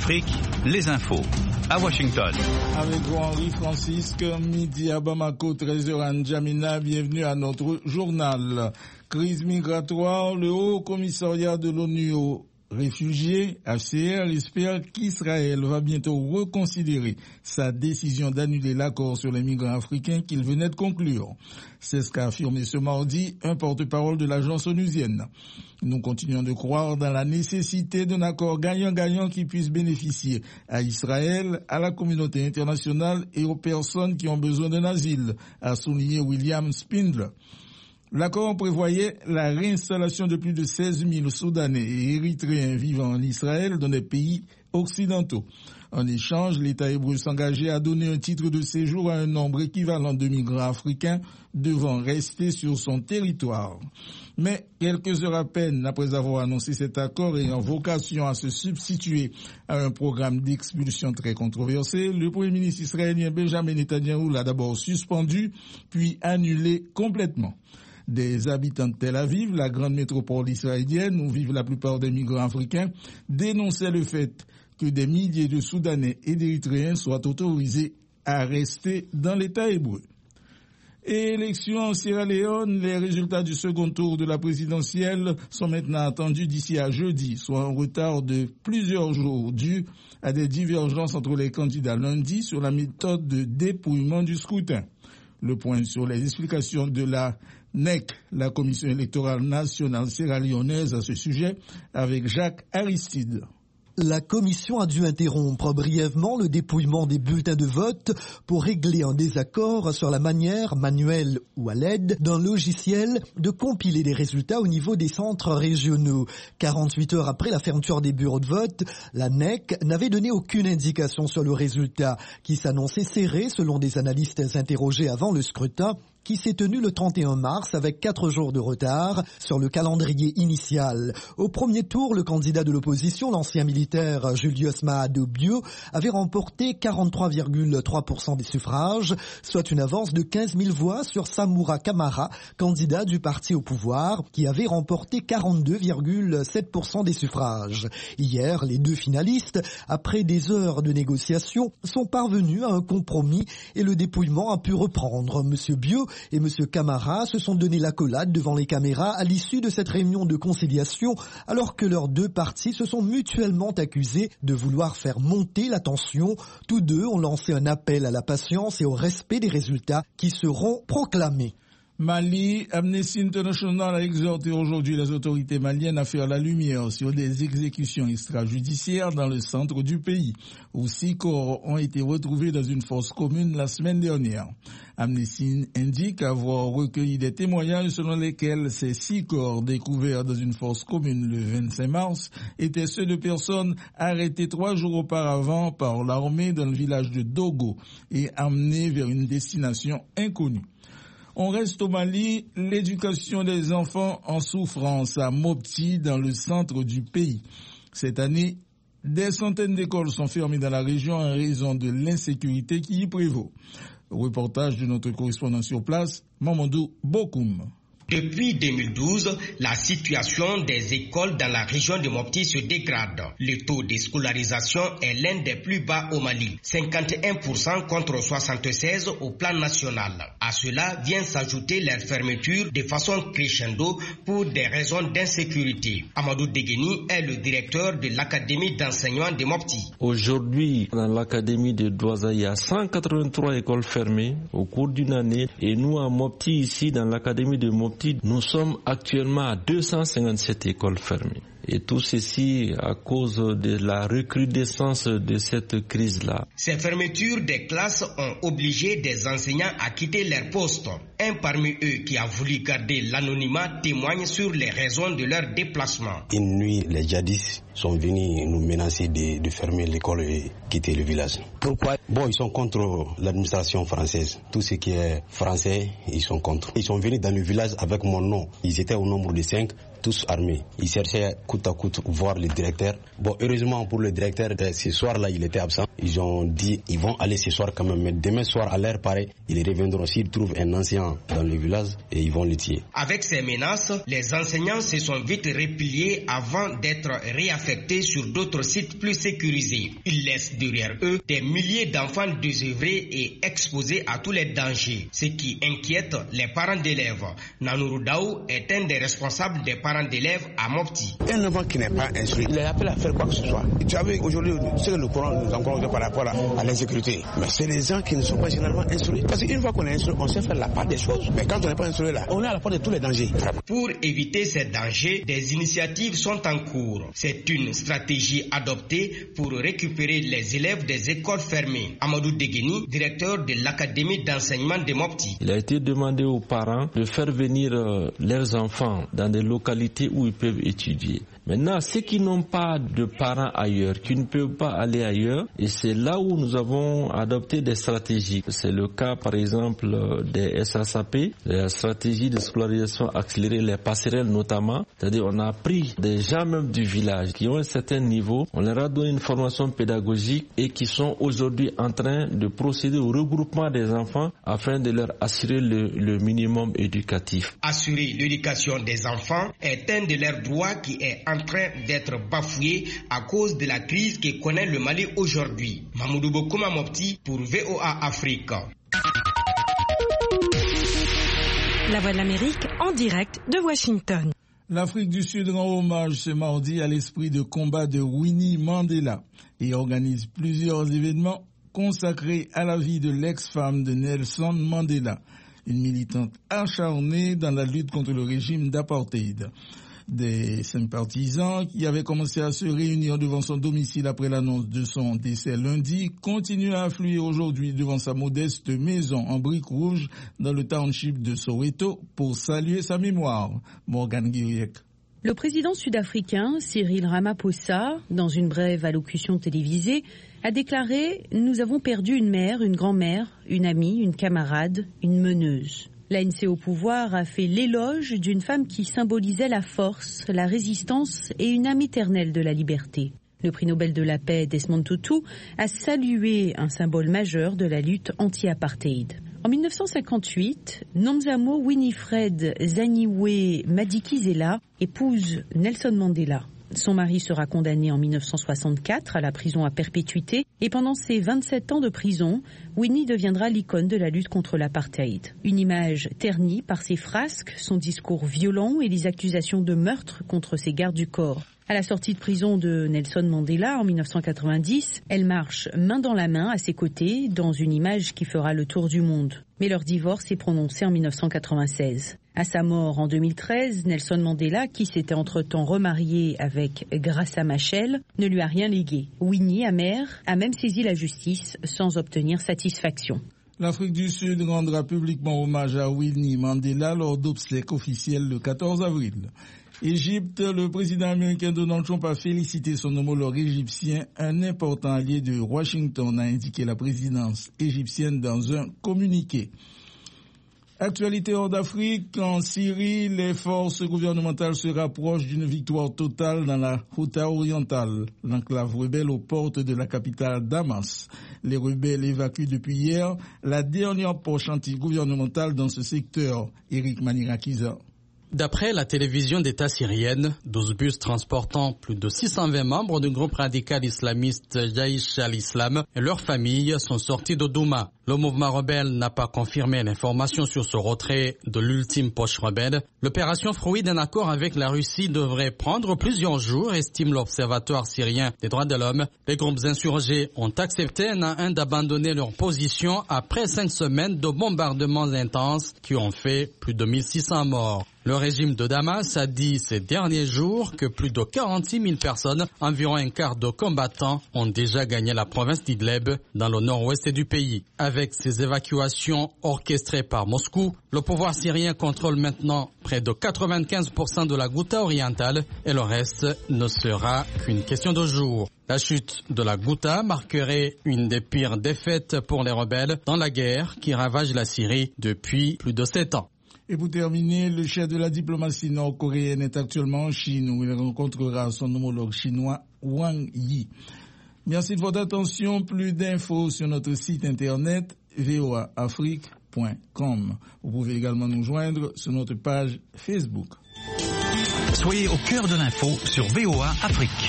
Afrique, les infos. À Washington. Avec vous, Henri Francisque, midi à Bamako, 13h à N'Djamena. Bienvenue à notre journal. Crise migratoire, le Haut Commissariat de l'ONU aux réfugiés, HCR, espère qu'Israël va bientôt reconsidérer sa décision d'annuler l'accord sur les migrants africains qu'il venait de conclure. C'est ce qu'a affirmé ce mardi un porte-parole de l'agence onusienne. Nous continuons de croire dans la nécessité d'un accord gagnant-gagnant qui puisse bénéficier à Israël, à la communauté internationale et aux personnes qui ont besoin d'un asile, a souligné William Spindler. L'accord prévoyait la réinstallation de plus de 16 000 Soudanais et Érythréens vivant en Israël dans des pays occidentaux. En échange, l'État hébreu s'engageait à donner un titre de séjour à un nombre équivalent de migrants africains devant rester sur son territoire. Mais quelques heures à peine après avoir annoncé cet accord ayant vocation à se substituer à un programme d'expulsion très controversé, le Premier ministre israélien Benjamin Netanyahu l'a d'abord suspendu, puis annulé complètement. Des habitants de Tel Aviv, la grande métropole israélienne où vivent la plupart des migrants africains, dénonçaient le fait que des milliers de Soudanais et d'Érythréens soient autorisés à rester dans l'État hébreu. Et élection en Sierra Leone, les résultats du second tour de la présidentielle sont maintenant attendus d'ici à jeudi, soit un retard de plusieurs jours dû à des divergences entre les candidats lundi sur la méthode de dépouillement du scrutin. Le point sur les explications de la NEC, la Commission électorale nationale sierra-léonaise à ce sujet, avec Jacques Aristide. La commission a dû interrompre brièvement le dépouillement des bulletins de vote pour régler un désaccord sur la manière, manuelle ou à l'aide, d'un logiciel de compiler les résultats au niveau des centres régionaux. 48 heures après la fermeture des bureaux de vote, la NEC n'avait donné aucune indication sur le résultat, qui s'annonçait serré selon des analystes interrogés avant le scrutin, qui s'est tenu le 31 mars avec 4 jours de retard sur le calendrier initial. Au premier tour, le candidat de l'opposition, l'ancien militaire Julius Maada Bio, avait remporté 43,3% des suffrages, soit une avance de 15 000 voix sur Samura Kamara, candidat du parti au pouvoir, qui avait remporté 42,7% des suffrages. Hier, les deux finalistes, après des heures de négociation, sont parvenus à un compromis et le dépouillement a pu reprendre. Monsieur Bio et M. Camara se sont donné l'accolade devant les caméras à l'issue de cette réunion de conciliation, alors que leurs deux partis se sont mutuellement accusés de vouloir faire monter la tension. Tous deux ont lancé un appel à la patience et au respect des résultats qui seront proclamés. Mali, Amnesty International a exhorté aujourd'hui les autorités maliennes à faire la lumière sur des exécutions extrajudiciaires dans le centre du pays, où 6 corps ont été retrouvés dans une fosse commune la semaine dernière. Amnesty indique avoir recueilli des témoignages selon lesquels ces 6 corps découverts dans une fosse commune le 25 mars étaient ceux de personnes arrêtées 3 jours auparavant par l'armée dans le village de Dogo et amenées vers une destination inconnue. On reste au Mali, l'éducation des enfants en souffrance à Mopti dans le centre du pays. Cette année, des centaines d'écoles sont fermées dans la région en raison de l'insécurité qui y prévaut. Reportage de notre correspondant sur place, Mamadou Bokoum. Depuis 2012, la situation des écoles dans la région de Mopti se dégrade. Le taux de scolarisation est l'un des plus bas au Mali, 51% contre 76% au plan national. À cela vient s'ajouter leur fermeture de façon crescendo pour des raisons d'insécurité. Amadou Degeni est le directeur de l'académie d'enseignement de Mopti. Aujourd'hui, dans l'académie de Douaza, il y a 183 écoles fermées au cours d'une année. Et nous, à Mopti, ici, dans l'académie de Mopti, nous sommes actuellement à 257 écoles fermées. Et tout ceci à cause de la recrudescence de cette crise-là. Ces fermetures des classes ont obligé des enseignants à quitter leur poste. Un parmi eux qui a voulu garder l'anonymat témoigne sur les raisons de leur déplacement. Une nuit, les djihadistes sont venus nous menacer de fermer l'école et quitter le village. Pourquoi? Bon, ils sont contre l'administration française. Tout ce qui est français, ils sont contre. Ils sont venus dans le village avec mon nom. Ils étaient au nombre de 5. Tous armés. Ils cherchaient coûte à coûte voir le directeur. Bon, heureusement pour le directeur, ce soir-là, il était absent. Ils ont dit, ils vont aller ce soir quand même. Mais demain soir, à l'heure pareille, ils reviendront. S'ils trouvent un ancien dans le village, et ils vont le tuer. Avec ces menaces, les enseignants se sont vite repliés avant d'être réaffectés réaffectés sur d'autres sites plus sécurisés. Ils laissent derrière eux des milliers d'enfants désœuvrés et exposés à tous les dangers, ce qui inquiète les parents d'élèves. Nanourou Daou est un des responsables des parents d'élèves à Mopti. Un enfant qui n'est pas instruit, il est appelé à faire quoi que ce soit. Tu savez, aujourd'hui, c'est que le Coran nous encourage par rapport à l'insécurité. Mais c'est les gens qui ne sont pas généralement instruits. Parce qu'une fois qu'on est instruit, on sait faire la part des choses. Mais quand on n'est pas instruit là, on est à la part de tous les dangers. Pour éviter ces dangers, des initiatives sont en cours. C'est une stratégie adoptée pour récupérer les élèves des écoles fermées. Amadou Degeni, directeur de l'académie d'enseignement de Mopti. Il a été demandé aux parents de faire venir leurs enfants dans des localités où ils peuvent étudier. Maintenant, ceux qui n'ont pas de parents ailleurs, qui ne peuvent pas aller ailleurs, et c'est là où nous avons adopté des stratégies. C'est le cas, par exemple, des SASAP, la stratégie de scolarisation accélérée, les passerelles notamment. C'est-à-dire, on a pris des gens même du village qui ont un certain niveau, on leur a donné une formation pédagogique et qui sont aujourd'hui en train de procéder au regroupement des enfants afin de leur assurer le minimum éducatif. Assurer l'éducation des enfants est un de leurs droits qui est en train d'être bafoué à cause de la crise que connaît le Mali aujourd'hui. Mamoudou Bokouma Mopti pour VOA Afrique. La Voix de l'Amérique en direct de Washington. L'Afrique du Sud rend hommage ce mardi à l'esprit de combat de Winnie Mandela et organise plusieurs événements consacrés à la vie de l'ex-femme de Nelson Mandela, une militante acharnée dans la lutte contre le régime d'apartheid. Des sympathisants qui avaient commencé à se réunir devant son domicile après l'annonce de son décès lundi continuent à affluer aujourd'hui devant sa modeste maison en briques rouges dans le township de Soweto pour saluer sa mémoire. Morgan Guiriec. Le président sud-africain Cyril Ramaphosa, dans une brève allocution télévisée, a déclaré « Nous avons perdu une mère, une grand-mère, une amie, une camarade, une meneuse ». L'ANC au pouvoir a fait l'éloge d'une femme qui symbolisait la force, la résistance et une âme éternelle de la liberté. Le prix Nobel de la paix Desmond Tutu a salué un symbole majeur de la lutte anti-apartheid. En 1958, Nomzamo Winifred Zaniwe Madikizela épouse Nelson Mandela. Son mari sera condamné en 1964 à la prison à perpétuité et pendant ses 27 ans de prison, Winnie deviendra l'icône de la lutte contre l'apartheid. Une image ternie par ses frasques, son discours violent et les accusations de meurtre contre ses gardes du corps. À la sortie de prison de Nelson Mandela en 1990, elle marche main dans la main à ses côtés dans une image qui fera le tour du monde. Mais leur divorce est prononcé en 1996. À sa mort en 2013, Nelson Mandela, qui s'était entre-temps remarié avec Graça Machel, ne lui a rien légué. Winnie, amère, a même saisi la justice sans obtenir satisfaction. L'Afrique du Sud rendra publiquement hommage à Winnie Mandela lors d'obsèques officielles le 14 avril. Égypte, le président américain Donald Trump a félicité son homologue égyptien, un important allié de Washington, a indiqué la présidence égyptienne dans un communiqué. Actualité hors d'Afrique, en Syrie, les forces gouvernementales se rapprochent d'une victoire totale dans la Ghouta orientale, l'enclave rebelle aux portes de la capitale Damas. Les rebelles évacuent depuis hier la dernière poche anti-gouvernementale dans ce secteur. Eric Manirakiza. D'après la télévision d'État syrienne, 12 bus transportant plus de 620 membres du groupe radical islamiste Jaïch al-Islam et leurs familles sont sortis de Douma. Le mouvement rebelle n'a pas confirmé l'information sur ce retrait de l'ultime poche rebelle. L'opération fruit d'un accord avec la Russie devrait prendre plusieurs jours, estime l'Observatoire syrien des droits de l'homme. Les groupes insurgés ont accepté un à un d'abandonner leur position après 5 semaines de bombardements intenses qui ont fait plus de 1600 morts. Le régime de Damas a dit ces derniers jours que plus de 46 000 personnes, environ un quart de combattants, ont déjà gagné la province d'Idleb dans le nord-ouest du pays. Avec ces évacuations orchestrées par Moscou, le pouvoir syrien contrôle maintenant près de 95% de la Ghouta orientale et le reste ne sera qu'une question de jours. La chute de la Ghouta marquerait une des pires défaites pour les rebelles dans la guerre qui ravage la Syrie depuis plus de 7 ans. Et pour terminer, le chef de la diplomatie nord-coréenne est actuellement en Chine où il rencontrera son homologue chinois Wang Yi. Merci de votre attention. Plus d'infos sur notre site internet voaafrique.com. Vous pouvez également nous joindre sur notre page Facebook. Soyez au cœur de l'info sur VOA Afrique.